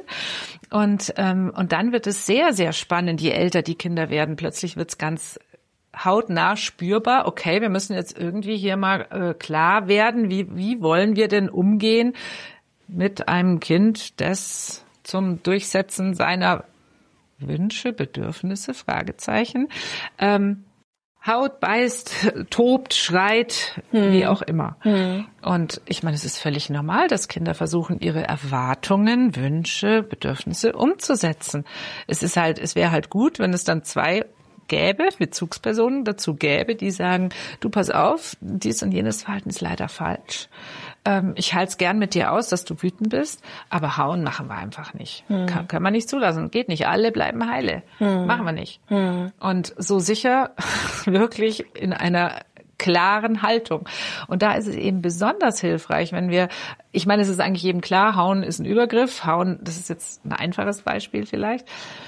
Und, ähm, und dann wird es sehr, sehr spannend, je älter die Kinder werden. Plötzlich wird's ganz hautnah spürbar. Okay, wir müssen jetzt irgendwie hier mal äh, klar werden, wie, wie wollen wir denn umgehen mit einem Kind, das zum Durchsetzen seiner Wünsche, Bedürfnisse, Fragezeichen, ähm, haut, beißt, tobt, schreit, hm. wie auch immer. Hm. Und ich meine, es ist völlig normal, dass Kinder versuchen, ihre Erwartungen, Wünsche, Bedürfnisse umzusetzen. Es ist halt, es wäre halt gut, wenn es dann zwei gäbe, Bezugspersonen dazu gäbe, die sagen, du pass auf, dies und jenes Verhalten ist leider falsch. Ähm, ich halte es gern mit dir aus, dass du wütend bist, aber hauen machen wir einfach nicht. Hm. Kann, kann man nicht zulassen. Geht nicht. Alle bleiben heile. Hm. Machen wir nicht. Hm. Und so sicher wirklich in einer klaren Haltung. Und da ist es eben besonders hilfreich, wenn wir, ich meine, es ist eigentlich jedem klar, hauen ist ein Übergriff. Hauen, das ist jetzt ein einfaches Beispiel vielleicht.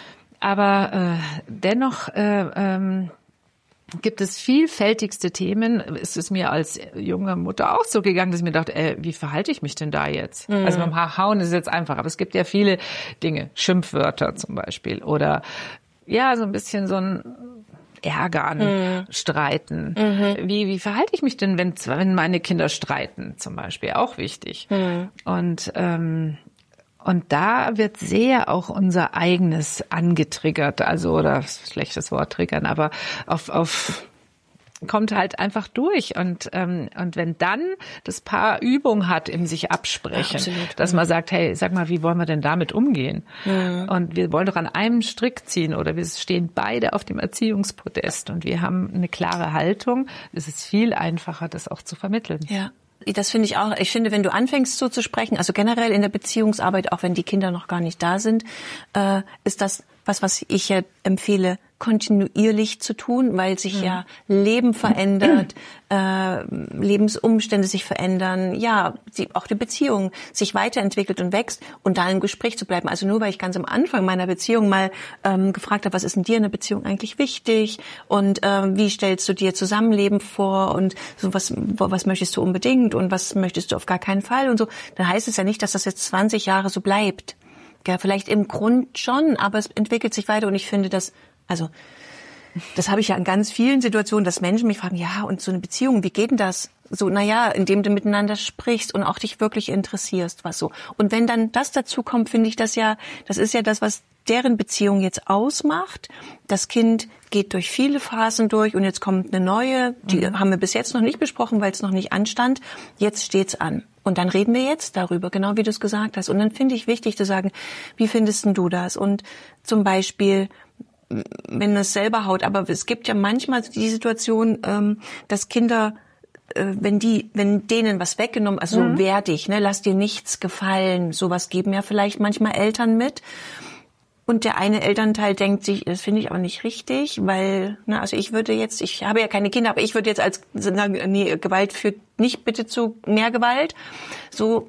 Aber äh, dennoch äh, ähm, gibt es vielfältigste Themen. Es ist mir als junge Mutter auch so gegangen, dass ich mir dachte, ey, wie verhalte ich mich denn da jetzt? Mhm. Also beim Hauen ist es jetzt einfach, aber es gibt ja viele Dinge, Schimpfwörter zum Beispiel oder ja, so ein bisschen so ein Ärgern, mhm. Streiten. Mhm. Wie, wie verhalte ich mich denn, wenn, wenn meine Kinder streiten zum Beispiel? Auch wichtig. Mhm. Und ähm, Und da wird sehr auch unser eigenes angetriggert, also, oder schlechtes Wort triggern, aber auf, auf, kommt halt einfach durch. Und, ähm, und wenn dann das Paar Übung hat im sich absprechen, ja, dass man sagt, hey, sag mal, wie wollen wir denn damit umgehen? Mhm. Und wir wollen doch an einem Strick ziehen oder wir stehen beide auf dem Erziehungspodest und wir haben eine klare Haltung. Es ist viel einfacher, das auch zu vermitteln. Ja. Das finde ich auch. Ich finde, wenn du anfängst so zu sprechen, also generell in der Beziehungsarbeit, auch wenn die Kinder noch gar nicht da sind, äh, ist das was, was ich ja empfehle, kontinuierlich zu tun, weil sich mhm. ja Leben verändert, äh, Lebensumstände sich verändern, ja, die, auch die Beziehung sich weiterentwickelt und wächst und da im Gespräch zu bleiben. Also nur, weil ich ganz am Anfang meiner Beziehung mal ähm, gefragt habe, was ist in dir in der Beziehung eigentlich wichtig und ähm, wie stellst du dir Zusammenleben vor und so was, was möchtest du unbedingt und was möchtest du auf gar keinen Fall und so, dann heißt es ja nicht, dass das jetzt zwanzig Jahre so bleibt. Ja, vielleicht im Grund schon, aber es entwickelt sich weiter und ich finde das, also das habe ich ja in ganz vielen Situationen, dass Menschen mich fragen, ja, und so eine Beziehung, wie geht denn das? So, naja, indem du miteinander sprichst und auch dich wirklich interessierst, was so. Und wenn dann das dazu kommt, finde ich das ja, das ist ja das, was deren Beziehung jetzt ausmacht. Das Kind geht durch viele Phasen durch und jetzt kommt eine neue, die mhm. haben wir bis jetzt noch nicht besprochen, weil es noch nicht anstand. Jetzt steht's an. Und dann reden wir jetzt darüber, genau wie du es gesagt hast. Und dann finde ich wichtig zu sagen, wie findest denn du das? Und zum Beispiel, wenn es selber haut, aber es gibt ja manchmal die Situation, ähm, dass Kinder, äh, wenn die, wenn denen was weggenommen, also mhm. so wertig, ne, lass dir nichts gefallen, sowas geben ja vielleicht manchmal Eltern mit. Und der eine Elternteil denkt sich, das finde ich auch nicht richtig, weil, ne, also ich würde jetzt, ich habe ja keine Kinder, aber ich würde jetzt als sagen, nee, Gewalt führt nicht bitte zu mehr Gewalt. So.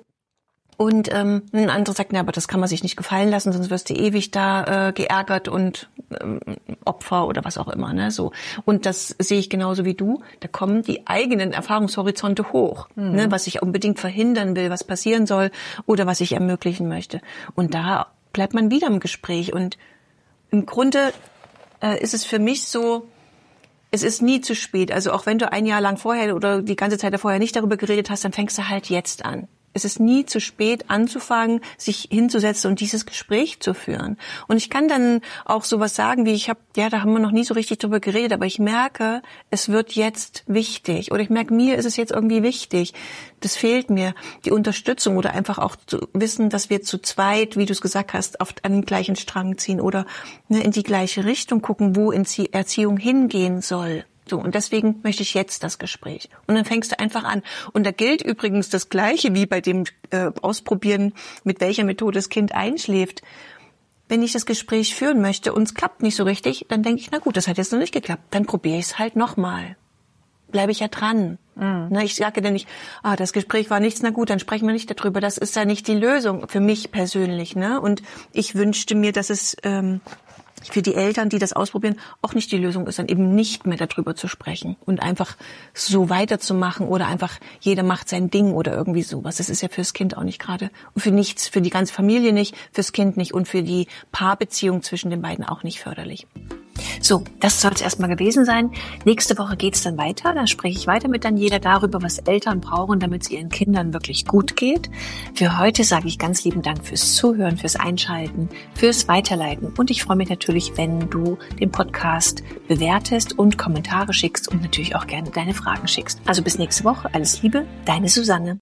Und ähm, ein anderer sagt, na, aber das kann man sich nicht gefallen lassen, sonst wirst du ewig da äh, geärgert und ähm, Opfer oder was auch immer, ne, so. Und das sehe ich genauso wie du. Da kommen die eigenen Erfahrungshorizonte hoch, mhm. ne, was ich unbedingt verhindern will, was passieren soll oder was ich ermöglichen möchte. Und da bleibt man wieder im Gespräch. Und im Grunde äh, ist es für mich so, es ist nie zu spät. Also auch wenn du ein Jahr lang vorher oder die ganze Zeit vorher nicht darüber geredet hast, dann fängst du halt jetzt an. Es ist nie zu spät anzufangen, sich hinzusetzen und dieses Gespräch zu führen. Und ich kann dann auch sowas sagen wie, ich habe, ja, da haben wir noch nie so richtig drüber geredet, aber ich merke, es wird jetzt wichtig. Oder ich merke, mir ist es jetzt irgendwie wichtig. Das fehlt mir, die Unterstützung oder einfach auch zu wissen, dass wir zu zweit, wie du es gesagt hast, oft an den gleichen Strang ziehen oder ne, in die gleiche Richtung gucken, wo Erziehung hingehen soll. So, und deswegen möchte ich jetzt das Gespräch. Und dann fängst du einfach an. Und da gilt übrigens das Gleiche wie bei dem äh, Ausprobieren, mit welcher Methode das Kind einschläft. Wenn ich das Gespräch führen möchte und es klappt nicht so richtig, dann denke ich, na gut, das hat jetzt noch nicht geklappt. Dann probiere ich es halt nochmal. Bleibe ich ja dran. Mhm. Na, ich sage dann nicht, ah, das Gespräch war nichts, na gut, dann sprechen wir nicht darüber. Das ist ja nicht die Lösung für mich persönlich, ne? Und ich wünschte mir, dass es ähm, für die Eltern, die das ausprobieren, auch nicht die Lösung ist, dann eben nicht mehr darüber zu sprechen und einfach so weiterzumachen oder einfach jeder macht sein Ding oder irgendwie sowas. Das ist ja fürs Kind auch nicht gerade und für nichts, für die ganze Familie nicht, fürs Kind nicht und für die Paarbeziehung zwischen den beiden auch nicht förderlich. So, das soll es erstmal gewesen sein. Nächste Woche geht's dann weiter. Da spreche ich weiter mit Daniela darüber, was Eltern brauchen, damit es ihren Kindern wirklich gut geht. Für heute sage ich ganz lieben Dank fürs Zuhören, fürs Einschalten, fürs Weiterleiten. Und ich freue mich natürlich, wenn du den Podcast bewertest und Kommentare schickst und natürlich auch gerne deine Fragen schickst. Also bis nächste Woche. Alles Liebe, deine Susanne.